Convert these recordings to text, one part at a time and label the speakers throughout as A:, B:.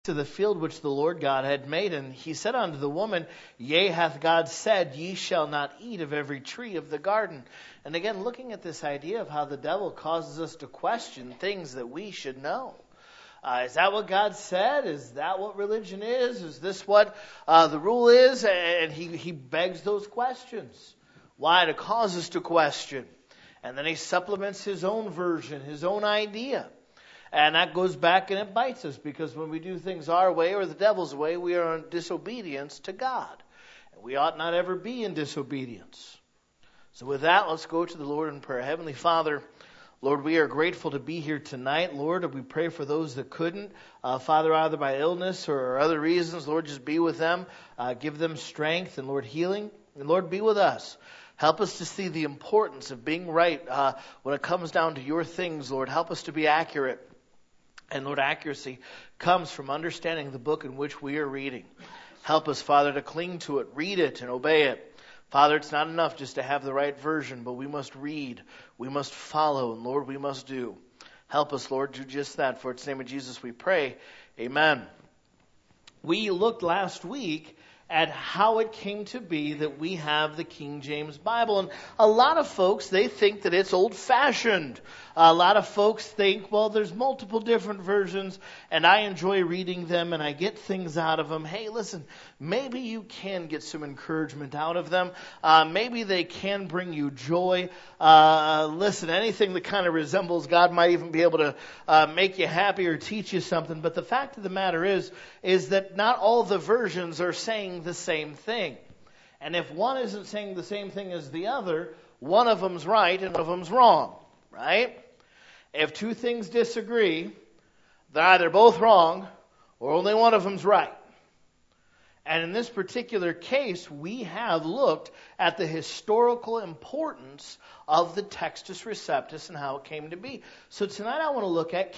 A: to the field which the Lord God had made. And he said unto the woman, Yea, hath God said, Ye shall not eat of every tree of the garden. And again, looking at this idea of how the devil causes us to question things that we should know. Is that what God said? Is that what religion is? Is this what the rule is? And he begs those questions. Why? To cause us to question. And then he supplements his own version, his own idea. And that goes back and it bites us, because when we do things our way or the devil's way, we are in disobedience to God. And we ought not ever be in disobedience. So with that, let's go to the Lord in prayer. Heavenly Father, Lord, we are grateful to be here tonight. Lord, we pray for those that couldn't. Father, either by illness or other reasons, Lord, just be with them. Give them strength and, Lord, healing. And, Lord, be with us. Help us to see the importance of being right when it comes down to your things, Lord. Help us to be accurate. And, Lord, accuracy comes from understanding the book in which we are reading. Help us, Father, to cling to it, read it, and obey it. Father, it's not enough just to have the right version, but we must read, we must follow, and, Lord, we must do. Help us, Lord, do just that. For it's the name of Jesus we pray. Amen. We looked last week at how it came to be that we have the King James Bible. And a lot of folks, they think that it's old-fashioned. A lot of folks think, well, there's multiple different versions, and I enjoy reading them, and I get things out of them. Hey, listen, maybe you can get some encouragement out of them. Maybe they can bring you joy. Listen, anything that kind of resembles God might even be able to make you happy or teach you something. But the fact of the matter is that not all the versions are saying the same thing. And if one isn't saying the same thing as the other, one of them's right and one of them's wrong, right? If two things disagree, they're either both wrong or only one of them's right. And in this particular case, we have looked at the historical importance of the Textus Receptus and how it came to be. So tonight I want to look at,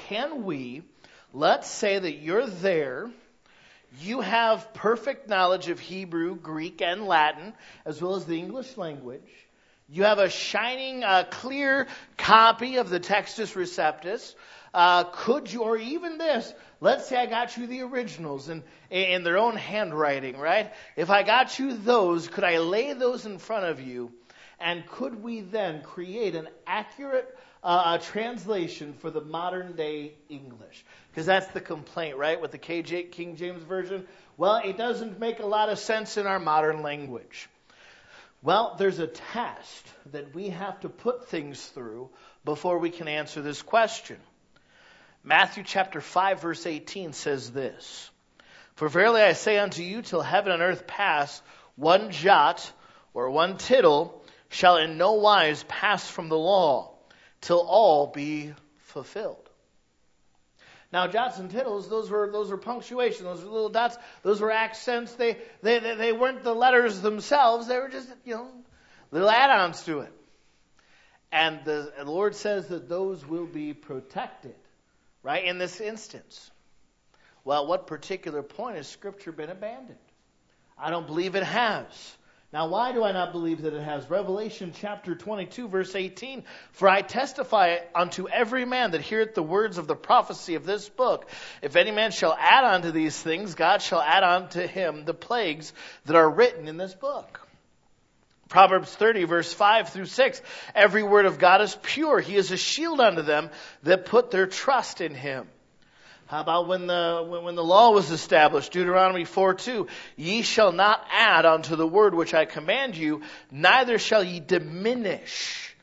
A: let's say that you're there, you have perfect knowledge of Hebrew, Greek, and Latin, as well as the English language. You have a shining, clear copy of the Textus Receptus. Could you, or even this, let's say I got you the originals in their own handwriting, right? If I got you those, could I lay those in front of you? And could we then create an accurate translation for the modern day English? Because that's the complaint, right, with the King James Version. Well, it doesn't make a lot of sense in our modern language. Well, there's a test that we have to put things through before we can answer this question. Matthew chapter 5, verse 18 says this, For verily I say unto you, till heaven and earth pass, one jot or one tittle shall in no wise pass from the law, till all be fulfilled. Now, jots and tittles, those were punctuation, those were little dots, those were accents. They weren't the letters themselves, they were just, little add-ons to it. And the Lord says that those will be protected, right, in this instance. Well, at what particular point has Scripture been abandoned? I don't believe it has. Now, why do I not believe that it has? Revelation chapter 22, verse 18, For I testify unto every man that heareth the words of the prophecy of this book. If any man shall add unto these things, God shall add unto him the plagues that are written in this book. Proverbs 30, verse 5 through 6, Every word of God is pure. He is a shield unto them that put their trust in him. How about when the law was established? Deuteronomy 4:2. Ye shall not add unto the word which I command you, neither shall ye diminish.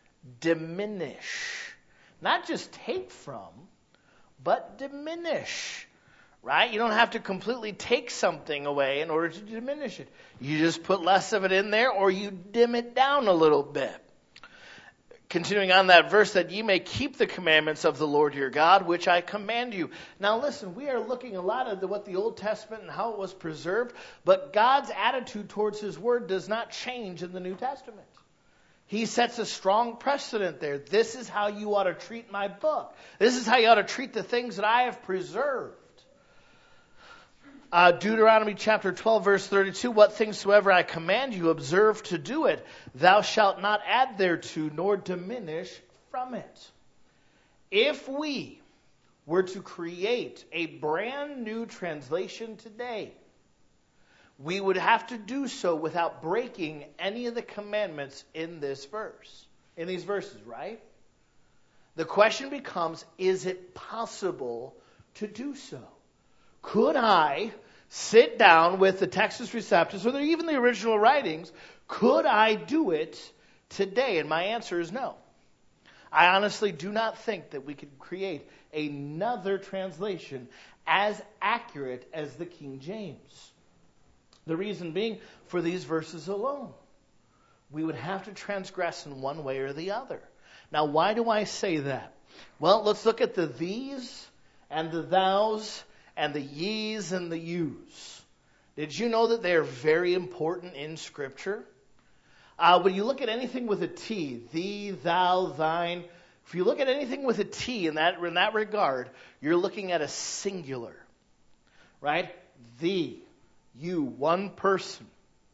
A: Diminish. Not just take from, but diminish. Right? You don't have to completely take something away in order to diminish it. You just put less of it in there, or you dim it down a little bit. Continuing on that verse, that ye may keep the commandments of the Lord your God, which I command you. Now listen, we are looking a lot at what the Old Testament and how it was preserved, but God's attitude towards His Word does not change in the New Testament. He sets a strong precedent there. This is how you ought to treat my book. This is how you ought to treat the things that I have preserved. Deuteronomy chapter 12, verse 32, What things soever I command you, observe to do it. Thou shalt not add thereto, nor diminish from it. If we were to create a brand new translation today, we would have to do so without breaking any of the commandments in these verses, right? The question becomes, is it possible to do so? Could I sit down with the Textus Receptus or even the original writings? Could I do it today? And my answer is no. I honestly do not think that we could create another translation as accurate as the King James. The reason being, for these verses alone, we would have to transgress in one way or the other. Now, why do I say that? Well, let's look at the these and the thous and the ye's and the you's. Did you know that they are very important in Scripture? When you look at anything with a T, thee, thou, thine, if you look at anything with a T in that regard, you're looking at a singular, right? Thee, you, one person.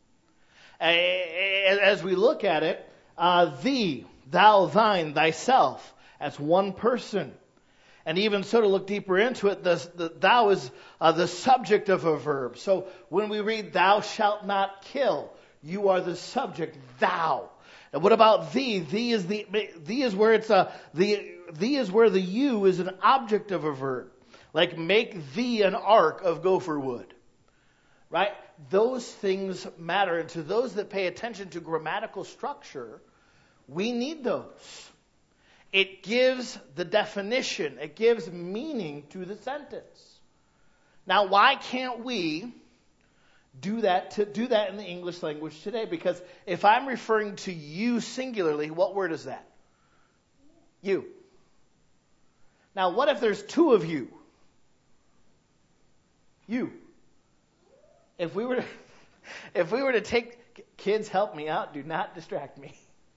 A: As we look at it, thee, thou, thine, thyself, that's one person. And even so, to look deeper into it, the thou is the subject of a verb. So when we read, thou shalt not kill, you are the subject, thou. And what about thee? Thee is where the you is an object of a verb. Like make thee an ark of gopher wood. Right? Those things matter. And to those that pay attention to grammatical structure, we need those. It gives the definition. It gives meaning to the sentence. Now, why can't we do that in the English language today? Because if I'm referring to you singularly, what word is that? You. Now, what if there's two of you? You. If we were to take, kids, help me out. Do not distract me.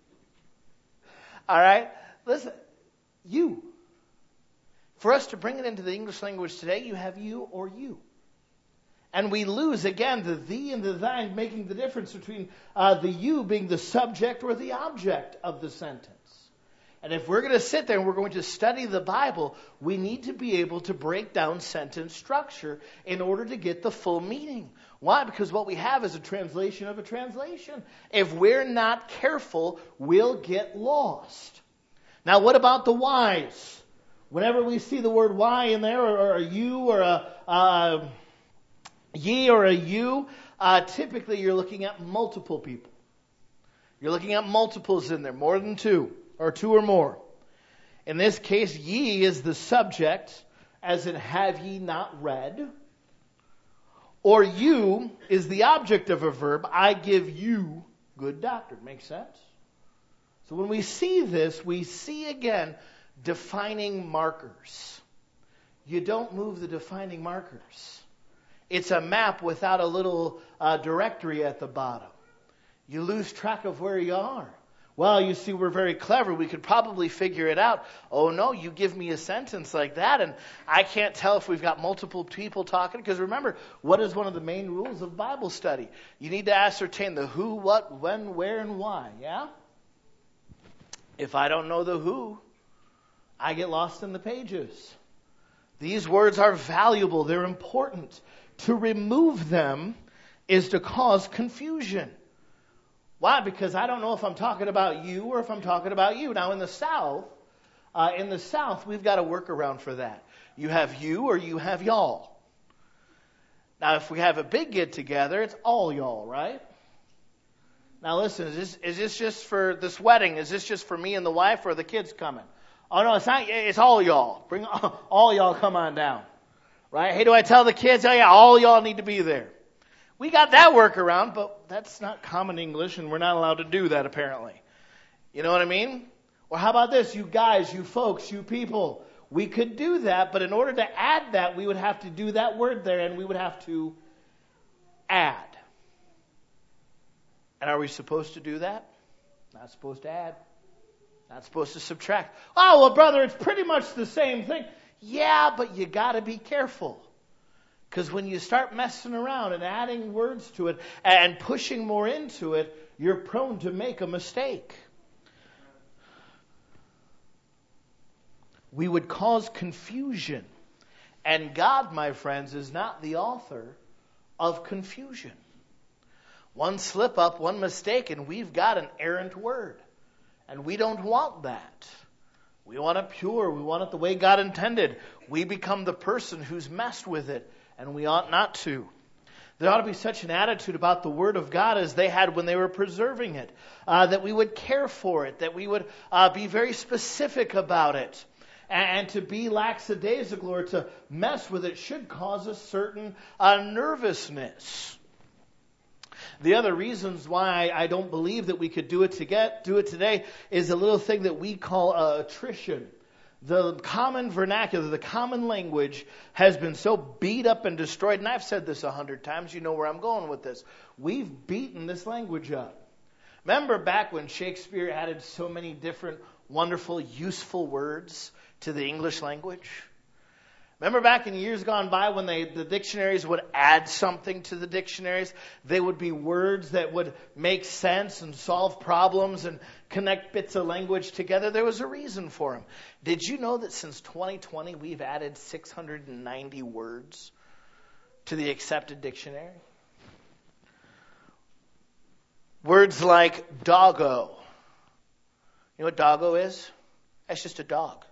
A: All right? Listen, you. For us to bring it into the English language today, you have you or you. And we lose, again, the thee and the thine, making the difference between the you being the subject or the object of the sentence. And if we're going to sit there and we're going to study the Bible, we need to be able to break down sentence structure in order to get the full meaning. Why? Because what we have is a translation of a translation. If we're not careful, we'll get lost. Now, what about the whys? Whenever we see the word why in there, or a you, or a ye, or a you, typically you're looking at multiple people. You're looking at multiples in there, more than two, or two or more. In this case, ye is the subject, as in have ye not read? Or you is the object of a verb, I give you good doctrine. Makes sense? So when we see this, we see again defining markers. You don't move the defining markers. It's a map without a little directory at the bottom. You lose track of where you are. Well, you see, we're very clever. We could probably figure it out. Oh, no, you give me a sentence like that, and I can't tell if we've got multiple people talking. Because remember, what is one of the main rules of Bible study? You need to ascertain the who, what, when, where, and why. Yeah? If I don't know the who, I get lost in the pages. These words are valuable. They're important. To remove them is to cause confusion. Why? Because I don't know if I'm talking about you or if I'm talking about you. Now, in the South, we've got a workaround for that. You have you or you have y'all. Now, if we have a big get together, it's all y'all, right? Now listen, is this just for this wedding? Is this just for me and the wife, or are the kids coming? Oh no, it's not. It's all y'all. Bring all y'all, come on down. Right? Hey, do I tell the kids? Oh yeah, all y'all need to be there. We got that workaround, but that's not common English, and we're not allowed to do that apparently. You know what I mean? Or how about this? You guys, you folks, you people. We could do that, but in order to add that, we would have to do that word there, and we would have to add. And are we supposed to do that? Not supposed to add. Not supposed to subtract. Oh, well, brother, it's pretty much the same thing. Yeah, but you got to be careful. Because when you start messing around and adding words to it and pushing more into it, you're prone to make a mistake. we would cause confusion. And God, my friends, is not the author of confusion. One slip up, one mistake, and we've got an errant word. And we don't want that. We want it pure. We want it the way God intended. We become the person who's messed with it, and we ought not to. There ought to be such an attitude about the Word of God as they had when they were preserving it, that we would care for it, that we would be very specific about it. And to be lackadaisical or to mess with it should cause a certain nervousness. The other reasons why I don't believe that we could do it today is a little thing that we call attrition. The common vernacular, the common language has been so beat up and destroyed, and I've said this 100 times, you know where I'm going with this. We've beaten this language up. Remember back when Shakespeare added so many different wonderful, useful words to the English language? Remember back in years gone by when the dictionaries would add something to the dictionaries? They would be words that would make sense and solve problems and connect bits of language together. There was a reason for them. Did you know that since 2020 we've added 690 words to the accepted dictionary? Words like doggo. You know what doggo is? That's just a dog.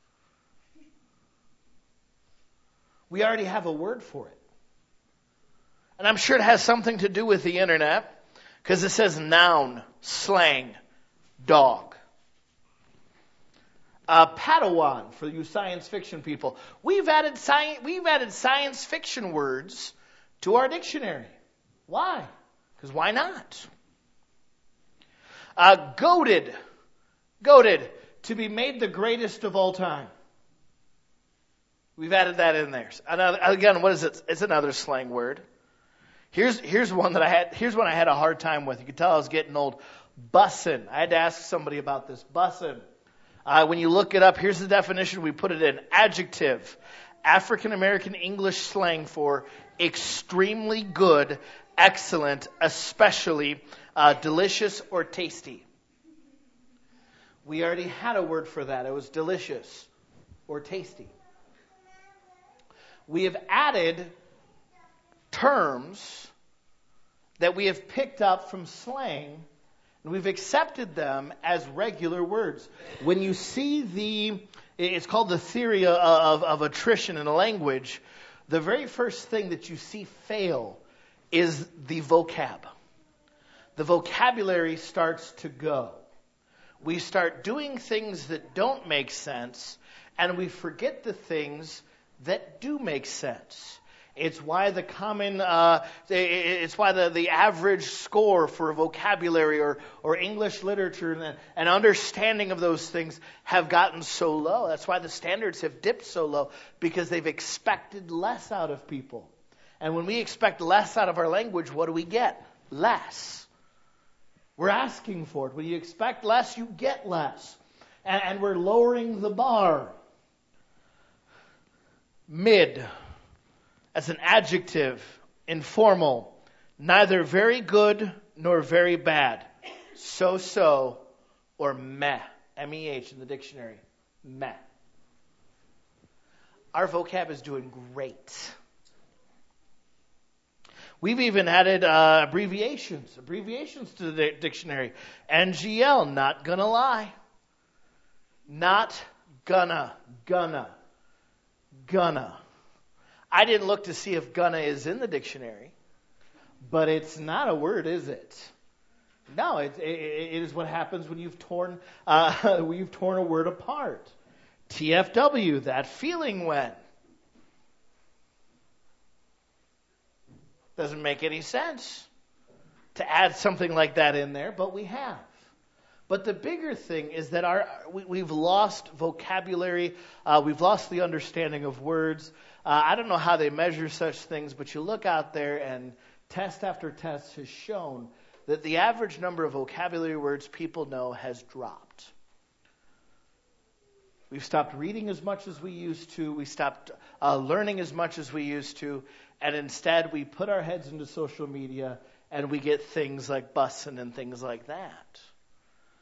A: We already have a word for it. And I'm sure it has something to do with the internet, because it says noun, slang, dog. Padawan, for you science fiction people. We've added science fiction words to our dictionary. Why? Because why not? Goated, to be made the greatest of all time. We've added that in there. Again, what is it? It's another slang word. Here's one I had a hard time with. You could tell I was getting old. Bussin'. I had to ask somebody about this. Bussin'. When you look it up, here's the definition. We put it in. Adjective. African American English slang for extremely good, excellent, especially delicious or tasty. We already had a word for that. It was delicious or tasty. We have added terms that we have picked up from slang, and we've accepted them as regular words. When you see it's called the theory of attrition in a language, the very first thing that you see fail is the vocab. The vocabulary starts to go. We start doing things that don't make sense, and we forget the things that do make sense. It's why the average score for vocabulary or English literature and understanding of those things have gotten so low. That's why the standards have dipped so low, because they've expected less out of people. And when we expect less out of our language, what do we get? Less. We're asking for it. When you expect less, you get less. And we're lowering the bar. Mid, as an adjective, informal, neither very good nor very bad, so, or meh, M-E-H in the dictionary, meh. Our vocab is doing great. We've even added abbreviations to the dictionary. NGL, not gonna lie. Not gonna. I didn't look to see if gonna is in the dictionary, but it's not a word, is it? No, it is what happens when you've torn a word apart. TFW, that feeling when. Doesn't make any sense to add something like that in there, but we have. But the bigger thing is that we've lost vocabulary, we've lost the understanding of words. I don't know how they measure such things, but you look out there and test after test has shown that the average number of vocabulary words people know has dropped. We've stopped reading as much as we used to. We stopped learning as much as we used to. And instead, we put our heads into social media and we get things like bussin' and things like that.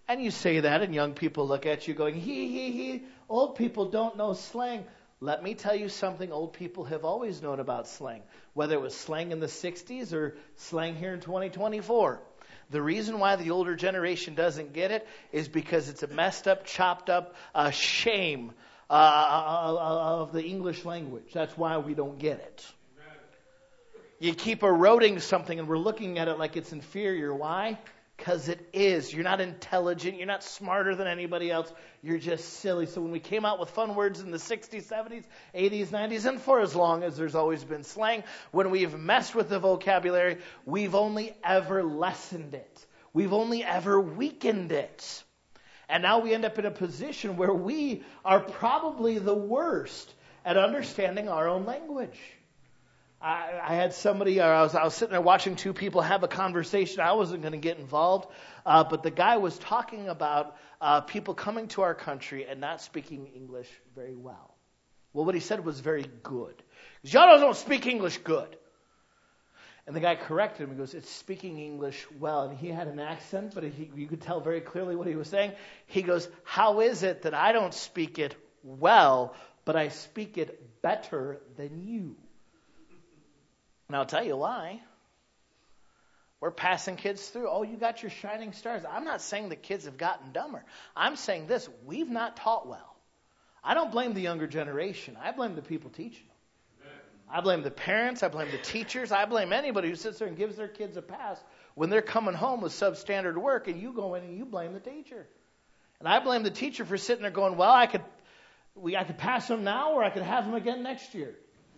A: And you say that, and young people look at you going, he. Old people don't know slang. Let me tell you something old people have always known about slang, whether it was slang in the 60s or slang here in 2024. The reason why the older generation doesn't get it is because it's a messed up, chopped up shame of the English language. That's why we don't get it. You keep eroding something and we're looking at it like it's inferior. Why? Because it is. You're not intelligent. You're not smarter than anybody else. You're just silly. So when we came out with fun words in the 60s, 70s, 80s, 90s, and for as long as there's always been slang, when we've messed with the vocabulary, we've only ever lessened it. We've only ever weakened it. And now we end up in a position where we are probably the worst at understanding our own language. I had somebody, I was sitting there watching two people have a conversation. I wasn't going to get involved, but the guy was talking about people coming to our country and not speaking English very well. Well, what he said was very good. Because y'all don't speak English good. And the guy corrected him. He goes, it's speaking English well. And he had an accent, but you could tell very clearly what he was saying. He goes, how is it that I don't speak it well, but I speak it better than you? And I'll tell you why. We're passing kids through. Oh, you got your shining stars. I'm not saying the kids have gotten dumber. I'm saying this. We've not taught well. I don't blame the younger generation. I blame the people teaching them. I blame the parents. I blame the teachers. I blame anybody who sits there and gives their kids a pass when they're coming home with substandard work, and you go in and you blame the teacher. And I blame the teacher for sitting there going, well, I could pass them now, or I could have them again next year.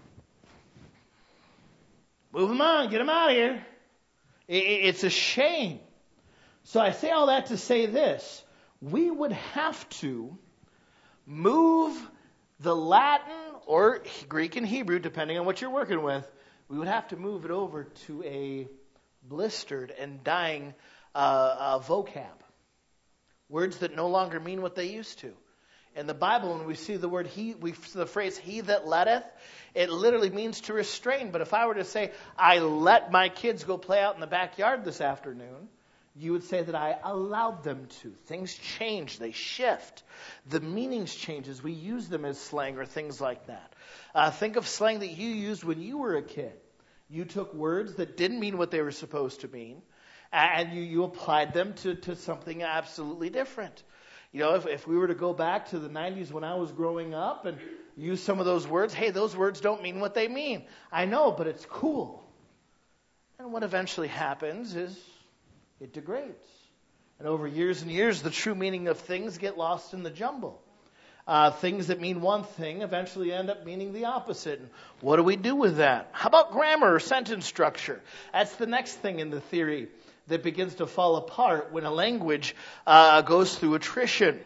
A: Move them on. Get them out of here. It's a shame. So I say all that to say this. We would have to move the Latin or Greek and Hebrew, depending on what you're working with, we would have to move it over to a blistered and dying vocab. Words that no longer mean what they used to. In the Bible, when we see the word the phrase "he that letteth," it literally means to restrain. But if I were to say, I let my kids go play out in the backyard this afternoon, you would say that I allowed them to. Things change. They shift. The meanings change as we use them as slang or things like that. Think of slang that you used when you were a kid. You took words that didn't mean what they were supposed to mean, and you applied them to something absolutely different. You know, if we were to go back to the 90s when I was growing up and use some of those words, hey, those words don't mean what they mean. I know, but it's cool. And what eventually happens is it degrades. And over years and years, the true meaning of things get lost in the jumble. Things that mean one thing eventually end up meaning the opposite. And what do we do with that? How about grammar or sentence structure? That's the next thing in the theory that begins to fall apart when a language goes through attrition.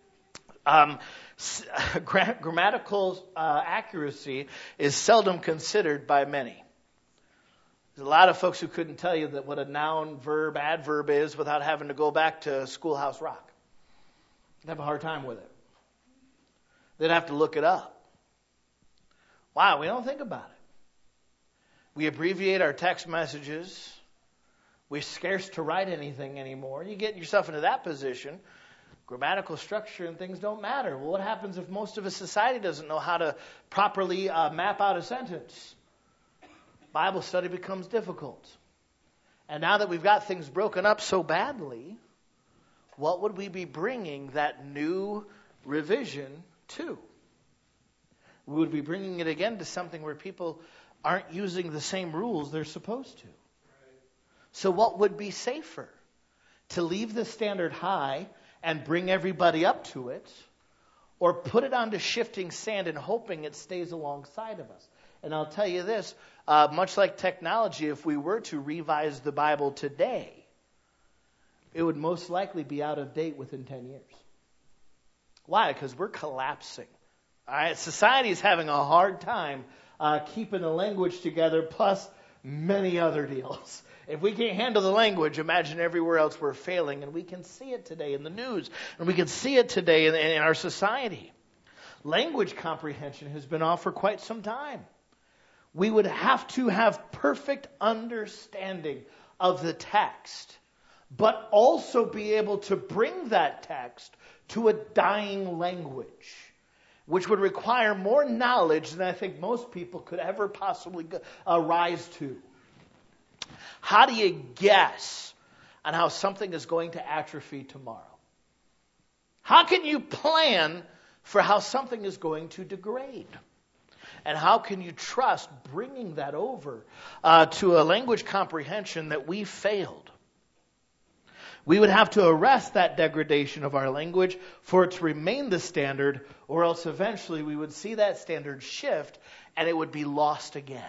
A: Grammatical accuracy is seldom considered by many. There's a lot of folks who couldn't tell you that what a noun, verb, adverb is without having to go back to Schoolhouse Rock. They'd have a hard time with it. They'd have to look it up. Why? We don't think about it. We abbreviate our text messages. We're scarce to write anything anymore. You get yourself into that position. Grammatical structure and things don't matter. Well, what happens if most of a society doesn't know how to properly map out a sentence? Bible study becomes difficult. And now that we've got things broken up so badly, what would we be bringing that new revision to? We would be bringing it again to something where people aren't using the same rules they're supposed to. So what would be safer? To leave the standard high and bring everybody up to it, or put it onto shifting sand and hoping it stays alongside of us? And I'll tell you this, much like technology, if we were to revise the Bible today, it would most likely be out of date within 10 years. Why? Because we're collapsing. All right? Society is having a hard time keeping the language together, plus many other deals. If we can't handle the language, imagine everywhere else we're failing. And we can see it today in the news. And we can see it today in our society. Language comprehension has been off for quite some time. We would have to have perfect understanding of the text but also be able to bring that text to a dying language, which would require more knowledge than I think most people could ever possibly rise to. How do you guess on how something is going to atrophy tomorrow? How can you plan for how something is going to degrade? And how can you trust bringing that over to a language comprehension that we failed? We would have to arrest that degradation of our language for it to remain the standard, or else eventually we would see that standard shift and it would be lost again.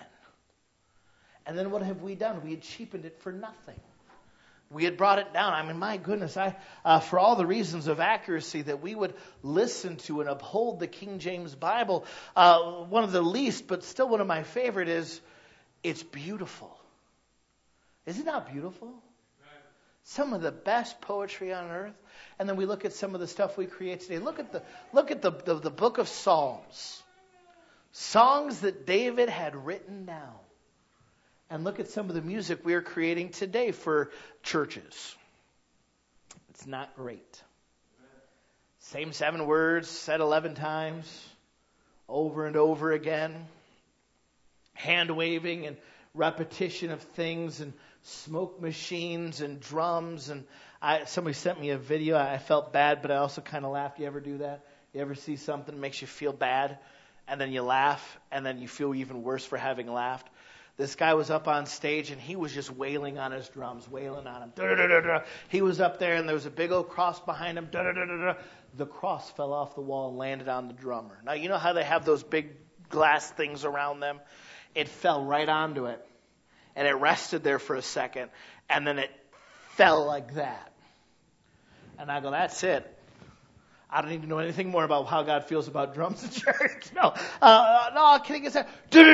A: And then what have we done? We had cheapened it for nothing. We had brought it down. I mean, my goodness, for all the reasons of accuracy that we would listen to and uphold the King James Bible, one of the least, but still one of my favorite is, it's beautiful. Is it not beautiful? Some of the best poetry on earth. And then we look at some of the stuff we create today. Look at the book of Psalms. Songs that David had written down. And look at some of the music we are creating today for churches. It's not great. Same 7 words said 11 times, over and over again. Hand waving and repetition of things and smoke machines and drums. And somebody sent me a video. I felt bad, but I also kind of laughed. You ever do that? You ever see something that makes you feel bad, and then you laugh, and then you feel even worse for having laughed? This guy was up on stage, and he was just wailing on his drums, wailing on them. Da-da-da-da-da. He was up there, and there was a big old cross behind him. Da-da-da-da-da. The cross fell off the wall and landed on the drummer. Now, you know how they have those big glass things around them? It fell right onto it, and it rested there for a second, and then it fell like that. And I go, that's it. I don't need to know anything more about how God feels about drums in church. No, kidding aside.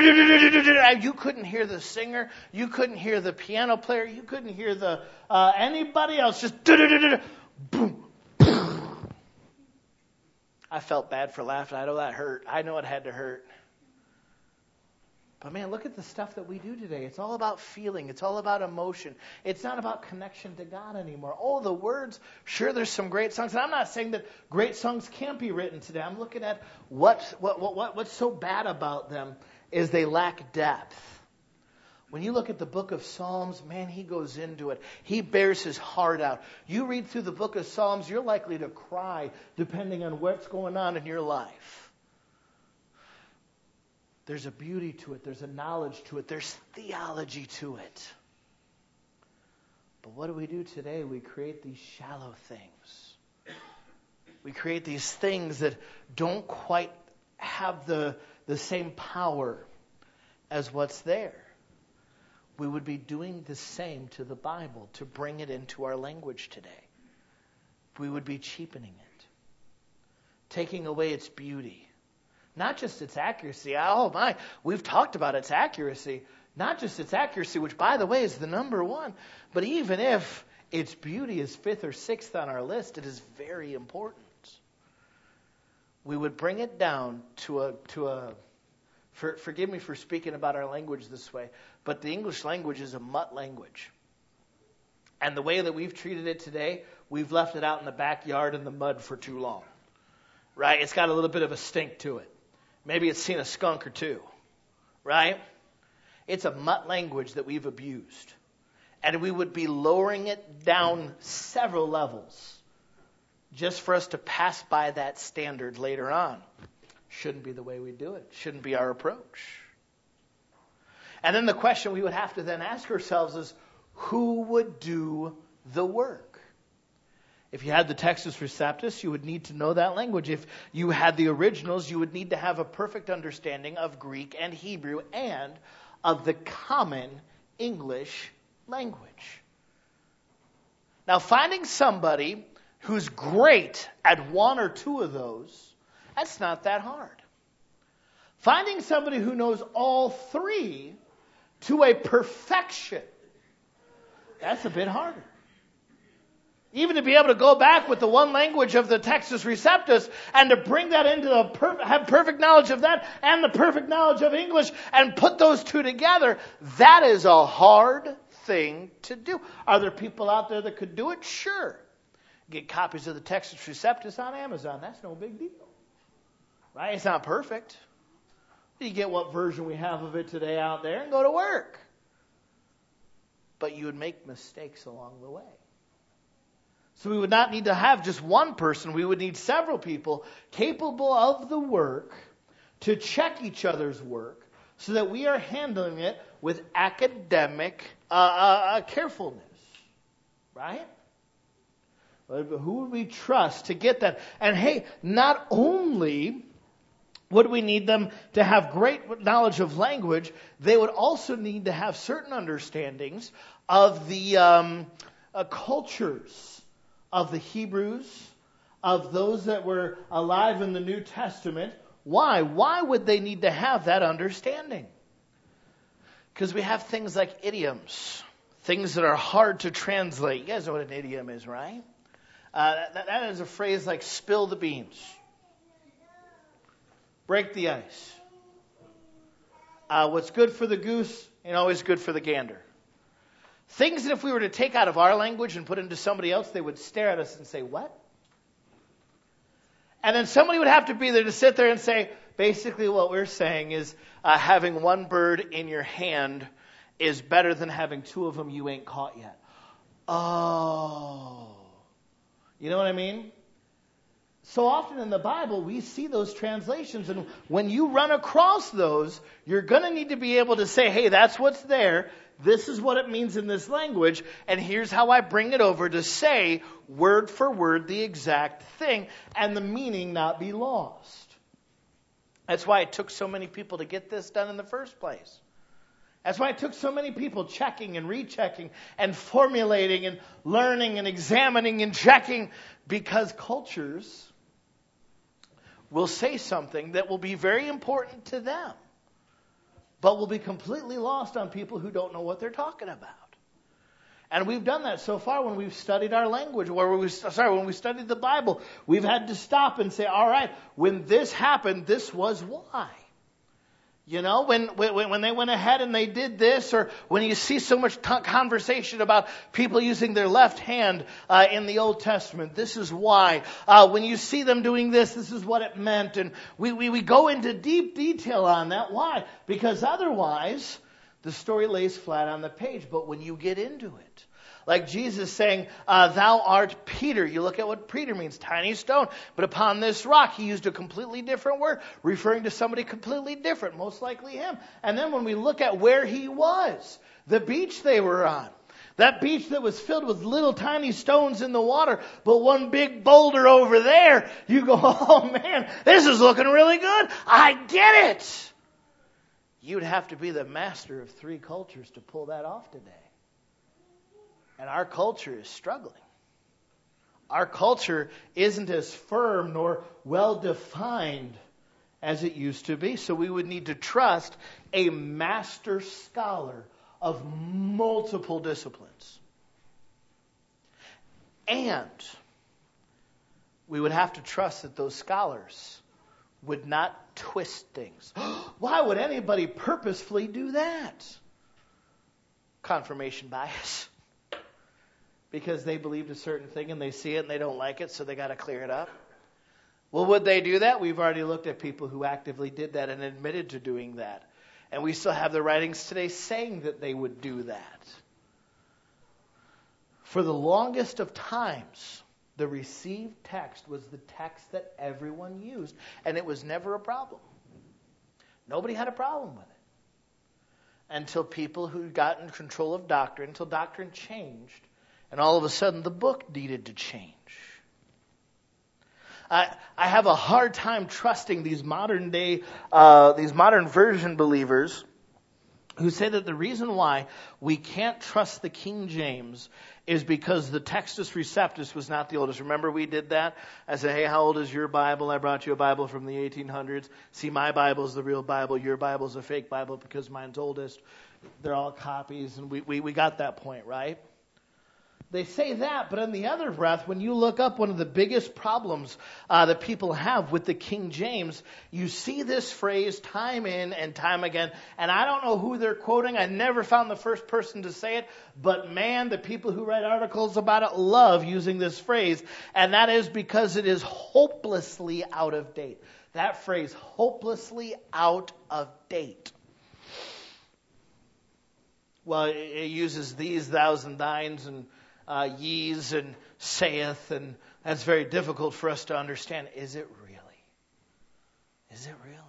A: You couldn't hear the singer. You couldn't hear the piano player. You couldn't hear the anybody else. Just boom. I felt bad for laughing. I know that hurt. I know it had to hurt. But man, look at the stuff that we do today. It's all about feeling. It's all about emotion. It's not about connection to God anymore. Oh, the words, sure, there's some great songs. And I'm not saying that great songs can't be written today. I'm looking at what's so bad about them is they lack depth. When you look at the book of Psalms, man, he goes into it. He bears his heart out. You read through the book of Psalms, you're likely to cry depending on what's going on in your life. There's a beauty to it. There's a knowledge to it. There's theology to it. But what do we do today? We create these shallow things. We create these things that don't quite have the same power as what's there. We would be doing the same to the Bible to bring it into our language today. We would be cheapening it, taking away its beauty. Not just its accuracy. Oh my, we've talked about its accuracy. Not just its accuracy, which by the way is the number one, but even if its beauty is 5th or 6th on our list, it is very important. We would bring it down to a forgive me for speaking about our language this way, but the English language is a mutt language. And the way that we've treated it today, we've left it out in the backyard in the mud for too long. Right? It's got a little bit of a stink to it. Maybe it's seen a skunk or two, right? It's a mutt language that we've abused. And we would be lowering it down several levels just for us to pass by that standard later on. Shouldn't be the way we do it. Shouldn't be our approach. And then the question we would have to then ask ourselves is, who would do the work? If you had the Textus Receptus, you would need to know that language. If you had the originals, you would need to have a perfect understanding of Greek and Hebrew and of the common English language. Now, finding somebody who's great at 1 or 2 of those, that's not that hard. Finding somebody who knows all 3 to a perfection, that's a bit harder. Even to be able to go back with the one language of the Textus Receptus and to bring that into have perfect knowledge of that and the perfect knowledge of English and put those 2 together, that is a hard thing to do. Are there people out there that could do it? Sure. Get copies of the Textus Receptus on Amazon. That's no big deal. Right? It's not perfect. You get what version we have of it today out there and go to work. But you would make mistakes along the way. So we would not need to have just one person. We would need several people capable of the work to check each other's work so that we are handling it with academic carefulness. Right? Who would we trust to get that? And hey, not only would we need them to have great knowledge of language, they would also need to have certain understandings of the cultures of the Hebrews, of those that were alive in the New Testament. Why? Why would they need to have that understanding? Because we have things like idioms, things that are hard to translate. You guys know what an idiom is, right? That is a phrase like spill the beans. Break the ice. What's good for the goose ain't always good for the gander. Things that if we were to take out of our language and put into somebody else, they would stare at us and say, what? And then somebody would have to be there to sit there and say, basically what we're saying is having one bird in your hand is better than having two of them you ain't caught yet. Oh. You know what I mean? So often in the Bible, we see those translations, and when you run across those, you're going to need to be able to say, hey, that's what's there. This is what it means in this language, and here's how I bring it over to say, word for word, the exact thing, and the meaning not be lost. That's why it took so many people to get this done in the first place. That's why it took so many people checking and rechecking and formulating and learning and examining and checking, because cultures will say something that will be very important to them, but will be completely lost on people who don't know what they're talking about. And we've done that so far when we've studied our language, when we studied the Bible. We've had to stop and say, all right, when this happened, this was why. You know, when they went ahead and they did this, or when you see so much conversation about people using their left hand in the Old Testament, this is why. When you see them doing this, this is what it meant. And we go into deep detail on that. Why? Because otherwise, the story lays flat on the page. But when you get into it, like Jesus saying, thou art Peter. You look at what Peter means, tiny stone. But upon this rock, he used a completely different word, referring to somebody completely different, most likely him. And then when we look at where he was, the beach they were on, that beach that was filled with little tiny stones in the water, but one big boulder over there, you go, oh man, this is looking really good. I get it. You'd have to be the master of three cultures to pull that off today. And our culture is struggling. Our culture isn't as firm nor well-defined as it used to be. So we would need to trust a master scholar of multiple disciplines. And we would have to trust that those scholars would not twist things. Why would anybody purposefully do that? Confirmation bias. Because they believed a certain thing and they see it and they don't like it, so they got to clear it up. Well, would they do that? We've already looked at people who actively did that and admitted to doing that. And we still have the writings today saying that they would do that. For the longest of times, the received text was the text that everyone used, and it was never a problem. Nobody had a problem with it. Until people who got in control of doctrine, until doctrine changed, and all of a sudden, the book needed to change. I have a hard time trusting these modern version believers who say that the reason why we can't trust the King James is because the Textus Receptus was not the oldest. Remember we did that? I said, hey, how old is your Bible? I brought you a Bible from the 1800s. See, my Bible is the real Bible. Your Bible is a fake Bible because mine's oldest. They're all copies, and we got that point, right? They say that, but in the other breath, when you look up one of the biggest problems that people have with the King James, you see this phrase time in and time again. And I don't know who they're quoting. I never found the first person to say it. But man, the people who write articles about it love using this phrase. And that is because it is hopelessly out of date. That phrase, hopelessly out of date. Well, it uses these, thous, and thines, and ye's, and saith, and that's very difficult for us to understand. Is it really? Is it really?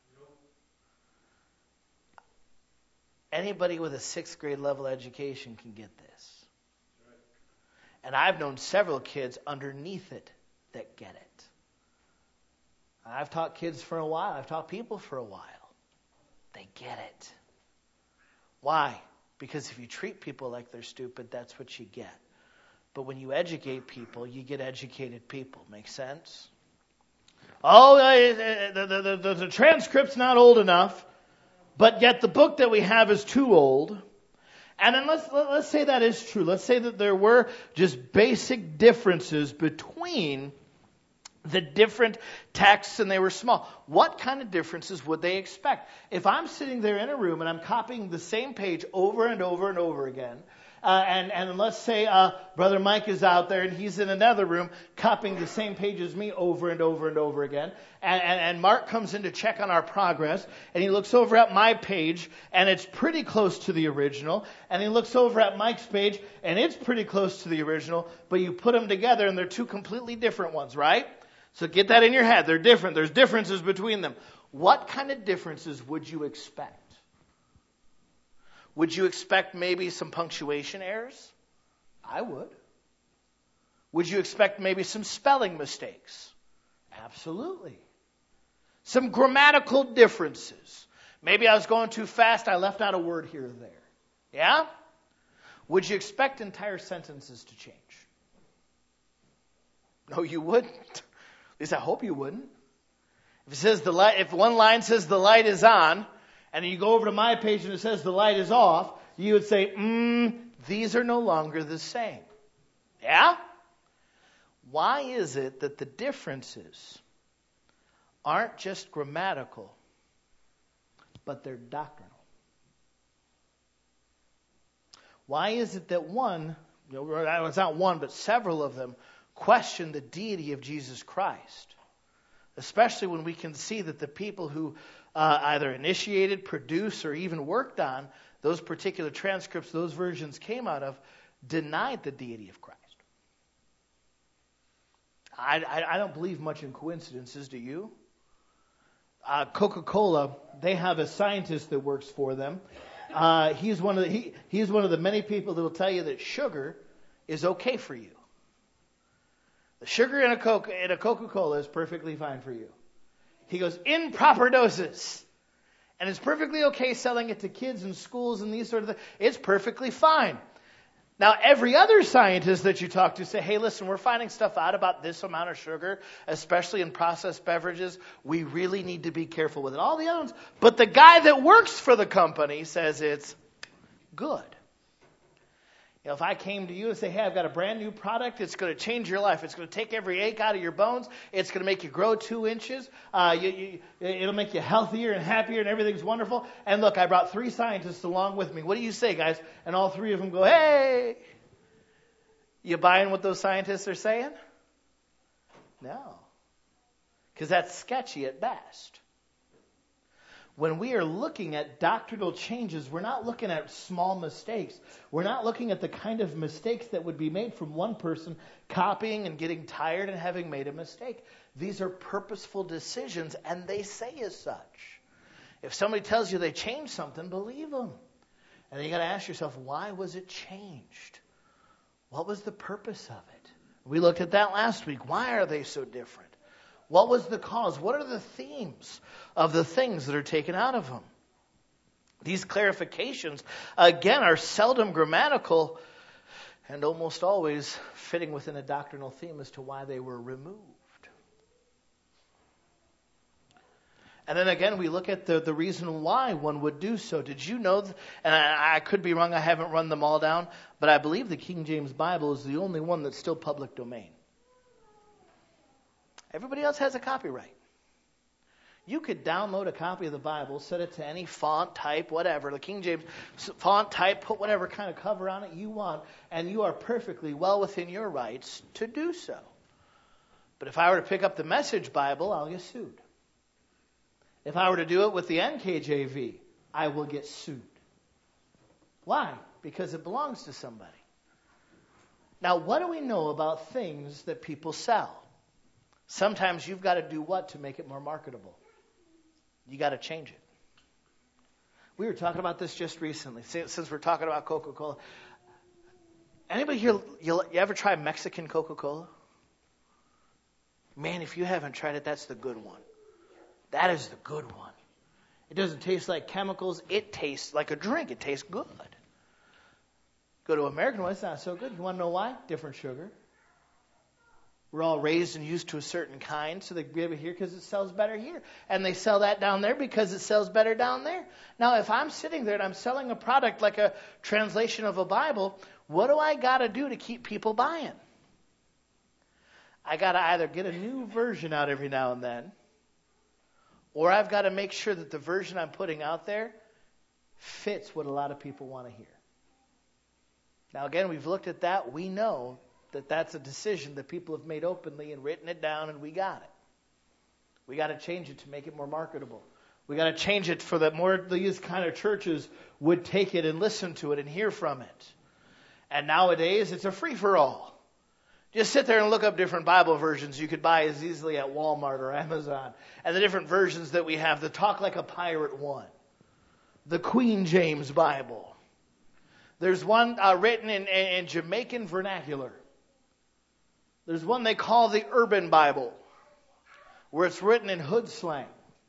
A: Anybody with a 6th grade level education can get this. And I've known several kids underneath it that get it. I've taught kids for a while. I've taught people for a while. They get it. Why? Because if you treat people like they're stupid, that's what you get. But when you educate people, you get educated people. Make sense? Oh, the transcript's not old enough, but yet the book that we have is too old. And then let's say that is true. Let's say that there were just basic differences between the different texts, and they were small. What kind of differences would they expect? If I'm sitting there in a room and I'm copying the same page over and over and over again, and let's say Brother Mike is out there and he's in another room copying the same page as me over and over and over again, and Mark comes in to check on our progress, and he looks over at my page, and it's pretty close to the original, and he looks over at Mike's page, and it's pretty close to the original, but you put them together and they're two completely different ones, right? So get that in your head. They're different. There's differences between them. What kind of differences would you expect? Would you expect maybe some punctuation errors? I would. Would you expect maybe some spelling mistakes? Absolutely. Some grammatical differences. Maybe I was going too fast. I left out a word here or there. Yeah? Would you expect entire sentences to change? No, you wouldn't. At least I hope you wouldn't. If it says the light, if one line says the light is on, and you go over to my page and it says the light is off, you would say, these are no longer the same. Yeah? Why is it that the differences aren't just grammatical, but they're doctrinal? Why is it that it's not one, but several of them question the deity of Jesus Christ? Especially when we can see that the people who either initiated, produced, or even worked on those particular transcripts, those versions came out of, denied the deity of Christ. I don't believe much in coincidences, do you? Coca-Cola, they have a scientist that works for them. He's one of the many people that will tell you that sugar is okay for you. The sugar in a Coca-Cola is perfectly fine for you. He goes, in proper doses. And it's perfectly okay selling it to kids in schools and these sort of things. It's perfectly fine. Now, every other scientist that you talk to say, hey, listen, we're finding stuff out about this amount of sugar, especially in processed beverages. We really need to be careful with it. All the other ones. But the guy that works for the company says it's good. You know, if I came to you and say, hey, I've got a brand new product, it's going to change your life. It's going to take every ache out of your bones. It's going to make you grow 2 inches. It'll make you healthier and happier and everything's wonderful. And look, I brought 3 scientists along with me. What do you say, guys? And all 3 of them go, hey. You buying what those scientists are saying? No. Because that's sketchy at best. When we are looking at doctrinal changes, we're not looking at small mistakes. We're not looking at the kind of mistakes that would be made from one person copying and getting tired and having made a mistake. These are purposeful decisions, and they say as such. If somebody tells you they changed something, believe them. And then you got to ask yourself, why was it changed? What was the purpose of it? We looked at that last week. Why are they so different? What was the cause? What are the themes of the things that are taken out of them? These clarifications, again, are seldom grammatical and almost always fitting within a doctrinal theme as to why they were removed. And then again, we look at the reason why one would do so. Did you know, and I could be wrong, I haven't run them all down, but I believe the King James Bible is the only one that's still public domain. Everybody else has a copyright. You could download a copy of the Bible, set it to any font, type, whatever, the King James font, type, put whatever kind of cover on it you want, and you are perfectly well within your rights to do so. But if I were to pick up the Message Bible, I'll get sued. If I were to do it with the NKJV, I will get sued. Why? Because it belongs to somebody. Now, what do we know about things that people sell? Sometimes you've got to do what to make it more marketable? You got to change it. We were talking about this just recently, since we're talking about Coca-Cola. Anybody here, you ever try Mexican Coca-Cola? Man, if you haven't tried it, that's the good one. That is the good one. It doesn't taste like chemicals. It tastes like a drink. It tastes good. Go to American one, it's not so good. You want to know why? Different sugar. We're all raised and used to a certain kind, so they give it here because it sells better here. And they sell that down there because it sells better down there. Now, if I'm sitting there and I'm selling a product like a translation of a Bible, what do I got to do to keep people buying? I got to either get a new version out every now and then, or I've got to make sure that the version I'm putting out there fits what a lot of people want to hear. Now, again, we've looked at that. We know that that's a decision that people have made openly and written it down, and we got it. We got to change it to make it more marketable. We got to change it for that more these kind of churches would take it and listen to it and hear from it. And nowadays, it's a free-for-all. Just sit there and look up different Bible versions you could buy as easily at Walmart or Amazon. And the different versions that we have, the Talk Like a Pirate one, the Queen James Bible. There's one written in Jamaican vernacular. There's one they call the Urban Bible, where it's written in hood slang.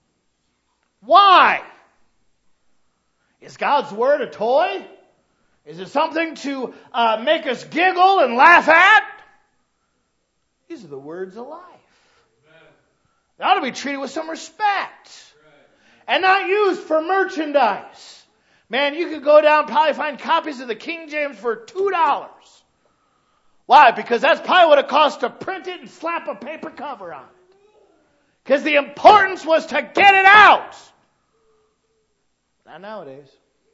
A: Why? Is God's Word a toy? Is it something to make us giggle and laugh at? These are the words of life. They ought to be treated with some respect. And not used for merchandise. Man, you could go down and probably find copies of the King James for $2. Why? Because that's probably what it cost to print it and slap a paper cover on it. Because the importance was to get it out. Not nowadays.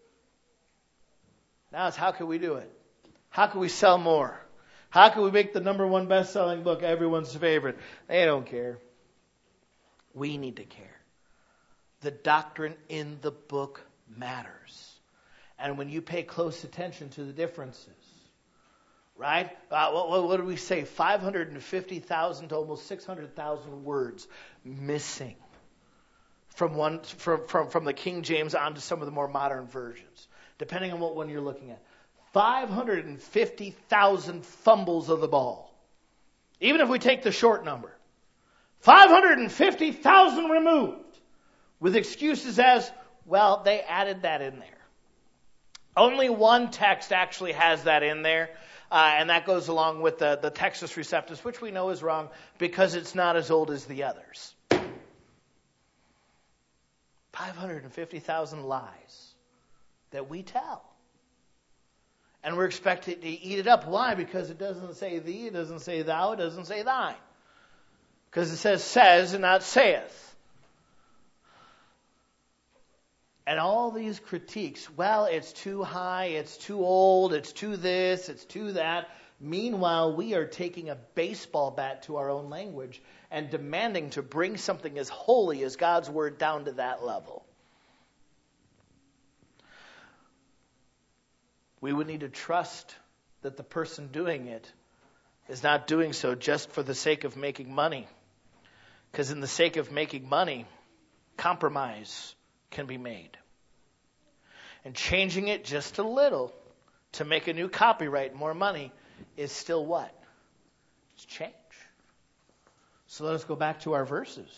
A: Now it's how can we do it? How can we sell more? How can we make the number one best-selling book everyone's favorite? They don't care. We need to care. The doctrine in the book matters. And when you pay close attention to the differences, right? What did we say? 550,000 to almost 600,000 words missing from the King James onto some of the more modern versions, depending on what one you're looking at. 550,000 fumbles of the ball. Even if we take the short number. 550,000 removed. With excuses as, well, they added that in there. Only one text actually has that in there. And that goes along with the Textus Receptus, which we know is wrong because it's not as old as the others. 550,000 lies that we tell. And we're expected to eat it up. Why? Because it doesn't say thee, it doesn't say thou, it doesn't say thine. Because it says and not saith. And all these critiques, well, it's too high, it's too old, it's too this, it's too that. Meanwhile, we are taking a baseball bat to our own language and demanding to bring something as holy as God's Word down to that level. We would need to trust that the person doing it is not doing so just for the sake of making money. Because in the sake of making money, compromise can be made. And changing it just a little to make a new copyright more money is still what? It's change. So let us go back to our verses.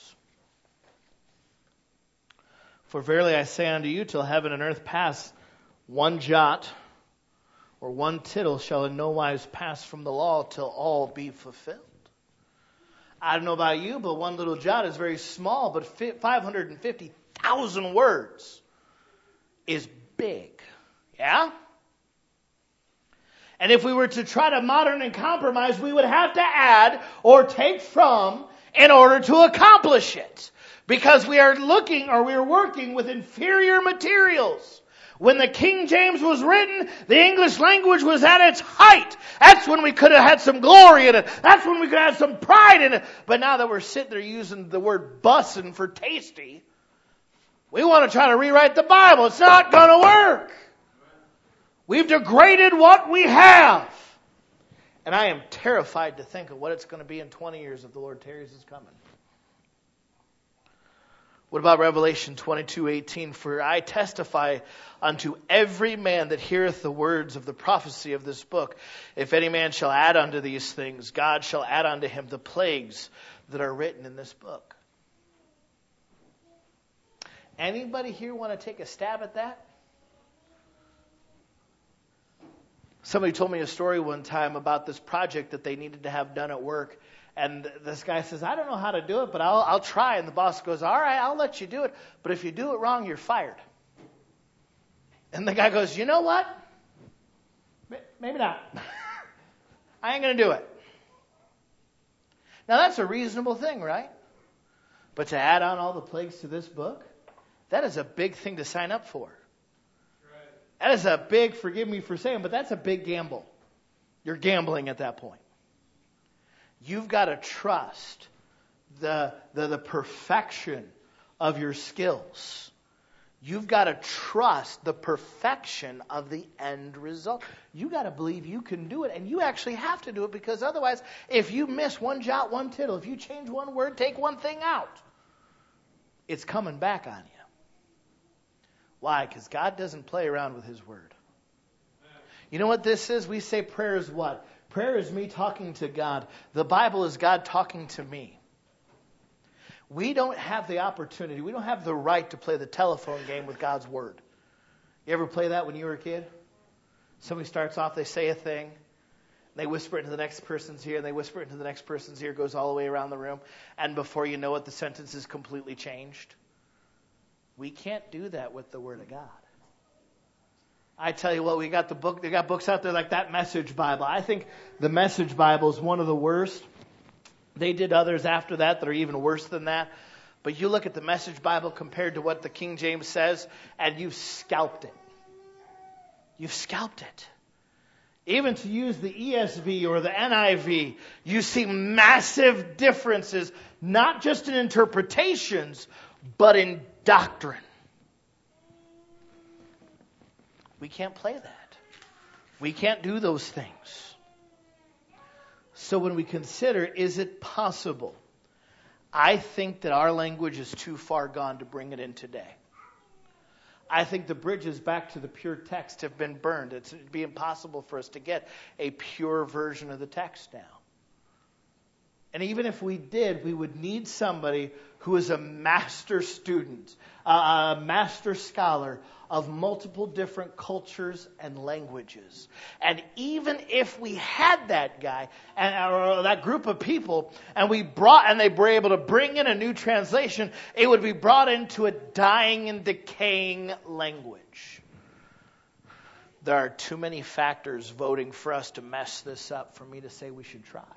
A: For verily I say unto you, till heaven and earth pass, one jot or one tittle shall in no wise pass from the law till all be fulfilled. I don't know about you, but one little jot is very small, but 550,000 words is big. Yeah? And if we were to try to modern and compromise, we would have to add or take from in order to accomplish it. Because we are working with inferior materials. When the King James was written, the English language was at its height. That's when we could have had some glory in it. That's when we could have some pride in it. But now that we're sitting there using the word bussin' for tasty, we want to try to rewrite the Bible. It's not going to work. We've degraded what we have. And I am terrified to think of what it's going to be in 20 years if the Lord tarries His coming. What about Revelation 22:18? For I testify unto every man that heareth the words of the prophecy of this book. If any man shall add unto these things, God shall add unto him the plagues that are written in this book. Anybody here want to take a stab at that? Somebody told me a story one time about this project that they needed to have done at work. And this guy says, I don't know how to do it, but I'll try. And the boss goes, all right, I'll let you do it. But if you do it wrong, you're fired. And the guy goes, you know what? Maybe not. I ain't going to do it. Now, that's a reasonable thing, right? But to add on all the plagues to this book, that is a big thing to sign up for. That is a big, forgive me for saying, but that's a big gamble. You're gambling at that point. You've got to trust the perfection of your skills. You've got to trust the perfection of the end result. You've got to believe you can do it, and you actually have to do it, because otherwise, if you miss one jot, one tittle, if you change one word, take one thing out, it's coming back on you. Why? Because God doesn't play around with His Word. You know what this is? We say prayer is what? Prayer is me talking to God. The Bible is God talking to me. We don't have the opportunity, we don't have the right to play the telephone game with God's Word. You ever play that when you were a kid? Somebody starts off, they say a thing, they whisper it into the next person's ear, and they whisper it into the next person's ear, goes all the way around the room, and before you know it, the sentence is completely changed. We can't do that with the Word of God. I tell you what, they got books out there like that Message Bible. I think the Message Bible is one of the worst. They did others after that are even worse than that. But you look at the Message Bible compared to what the King James says, and you've scalped it. You've scalped it. Even to use the ESV or the NIV, you see massive differences, not just in interpretations, but in doctrine. We can't play that. We can't do those things. So when we consider, is it possible? I think that our language is too far gone to bring it in today. I think the bridges back to the pure text have been burned. It'd be impossible for us to get a pure version of the text now. And even if we did, we would need somebody who is a master student, a master scholar of multiple different cultures and languages. And even if we had that guy or that group of people, and they were able to bring in a new translation, it would be brought into a dying and decaying language. There are too many factors voting for us to mess this up for me to say we should try.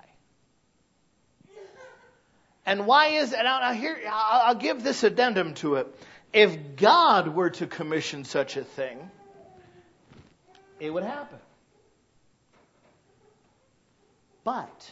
A: And why is it? I'll give this addendum to it. If God were to commission such a thing, it would happen. But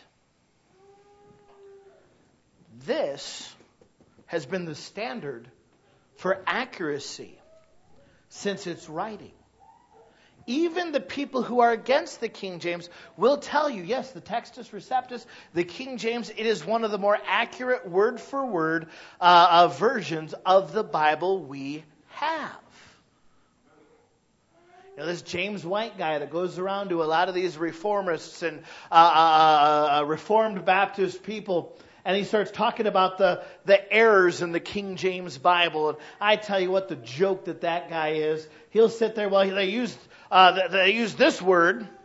A: this has been the standard for accuracy since its writing. Even the people who are against the King James will tell you, yes, the Textus Receptus, the King James, it is one of the more accurate word-for-word versions of the Bible we have. You know, this James White guy that goes around to a lot of these reformists and Reformed Baptist people, and he starts talking about the errors in the King James Bible. And I tell you what, the joke that guy is, he'll sit there, they use this word,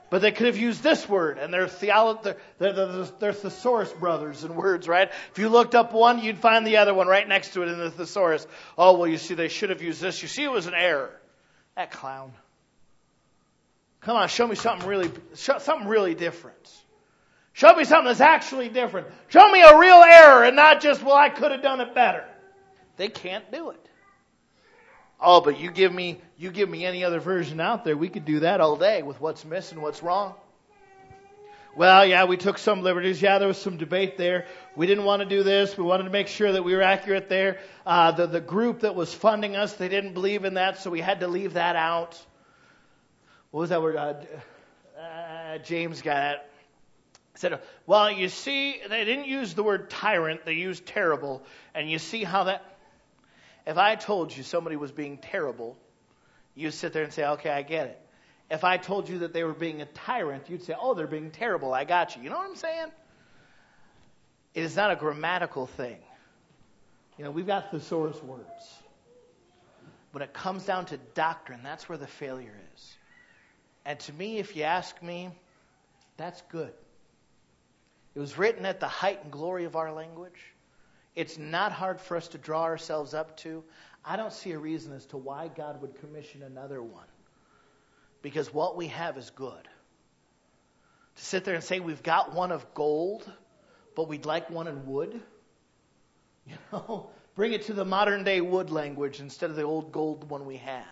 A: But they could have used this word, and they're thesaurus brothers in words, right? If you looked up one, you'd find the other one right next to it in the thesaurus. Oh, well, you see, they should have used this. You see, it was an error. That clown. Come on, show me something really different. Show me something that's actually different. Show me a real error and not just, well, I could have done it better. They can't do it. Oh, but you give me any other version out there, we could do that all day with what's missing, what's wrong. Well, yeah, we took some liberties. Yeah, there was some debate there. We didn't want to do this. We wanted to make sure that we were accurate there. The group that was funding us, they didn't believe in that, so we had to leave that out. What was that word? James got it. Said, well, you see, they didn't use the word tyrant. They used terrible. And you see how that... If I told you somebody was being terrible, you'd sit there and say, okay, I get it. If I told you that they were being a tyrant, you'd say, oh, they're being terrible. I got you. You know what I'm saying? It is not a grammatical thing. You know, we've got thesaurus words. When it comes down to doctrine, that's where the failure is. And to me, if you ask me, that's good. It was written at the height and glory of our language. It's not hard for us to draw ourselves up to. I don't see a reason as to why God would commission another one. Because what we have is good. To sit there and say we've got one of gold, but we'd like one in wood. You know, bring it to the modern day wood language instead of the old gold one we had.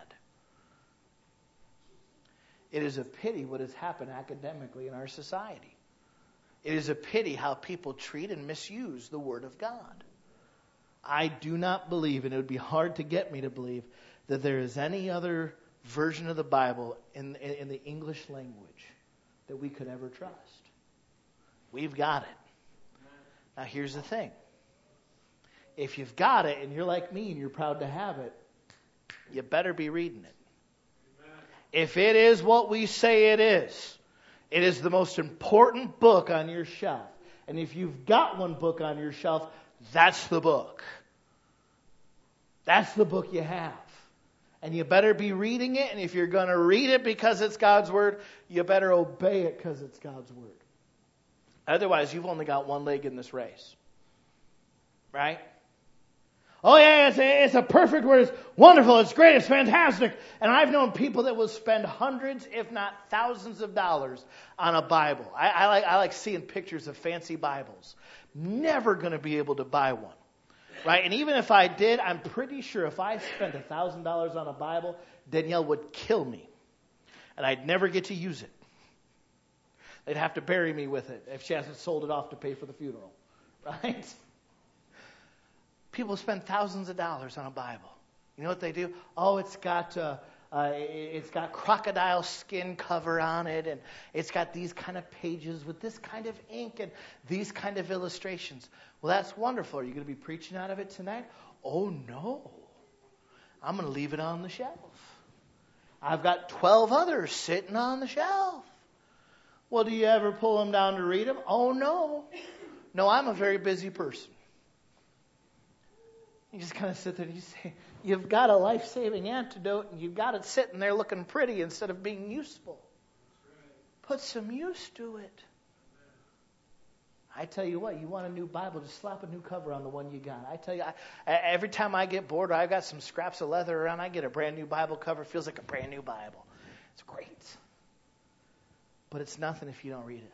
A: It is a pity what has happened academically in our society. It is a pity how people treat and misuse the Word of God. I do not believe, and it would be hard to get me to believe, that there is any other version of the Bible in the English language that we could ever trust. We've got it. Now here's the thing. If you've got it and you're like me and you're proud to have it, you better be reading it. If it is what we say it is the most important book on your shelf. And if you've got one book on your shelf, that's the book. That's the book you have. And you better be reading it. And if you're going to read it because it's God's Word, you better obey it because it's God's Word. Otherwise, you've only got one leg in this race. Right? Oh yeah, it's a perfect word. It's wonderful. It's great. It's fantastic. And I've known people that will spend hundreds, if not thousands of dollars on a Bible. I like seeing pictures of fancy Bibles. Never going to be able to buy one. Right? And even if I did, I'm pretty sure if I spent $1,000 on a Bible, Danielle would kill me. And I'd never get to use it. They'd have to bury me with it if she hasn't sold it off to pay for the funeral. Right? People spend thousands of dollars on a Bible. You know what they do? Oh, it's got crocodile skin cover on it, and it's got these kind of pages with this kind of ink and these kind of illustrations. Well, that's wonderful. Are you going to be preaching out of it tonight? Oh, no. I'm going to leave it on the shelf. I've got 12 others sitting on the shelf. Well, do you ever pull them down to read them? Oh, no. No, I'm a very busy person. You just kind of sit there and you say, you've got a life-saving antidote and you've got it sitting there looking pretty instead of being useful. Put some use to it. I tell you what, you want a new Bible, just slap a new cover on the one you got. I tell you, every time I get bored or I've got some scraps of leather around, I get a brand new Bible cover. It feels like a brand new Bible. It's great. But it's nothing if you don't read it.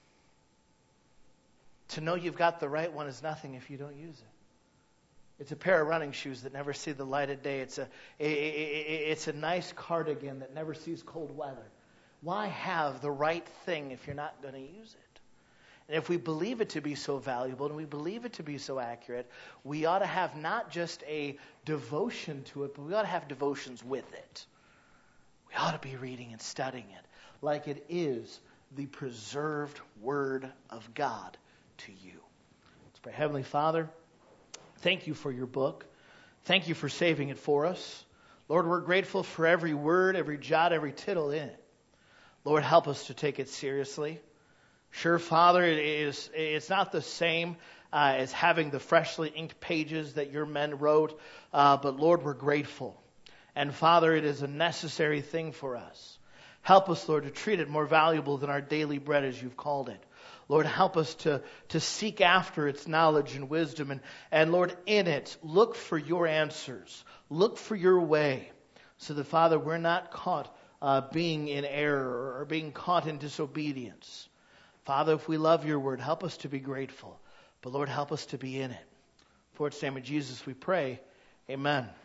A: To know you've got the right one is nothing if you don't use it. It's a pair of running shoes that never see the light of day. It's a nice cardigan that never sees cold weather. Why have the right thing if you're not going to use it? And if we believe it to be so valuable and we believe it to be so accurate, we ought to have not just a devotion to it, but we ought to have devotions with it. We ought to be reading and studying it like it is the preserved Word of God to you. Let's pray. Heavenly Father, thank you for your book. Thank you for saving it for us. Lord, we're grateful for every word, every jot, every tittle in it. Lord, help us to take it seriously. Sure, Father, it's not the same as having the freshly inked pages that your men wrote, but Lord, we're grateful. And Father, it is a necessary thing for us. Help us, Lord, to treat it more valuable than our daily bread as you've called it. Lord, help us to seek after its knowledge and wisdom. And Lord, in it, look for your answers. Look for your way. So that, Father, we're not caught being in error or being caught in disobedience. Father, if we love your word, help us to be grateful. But Lord, help us to be in it. For it's the name of Jesus we pray. Amen.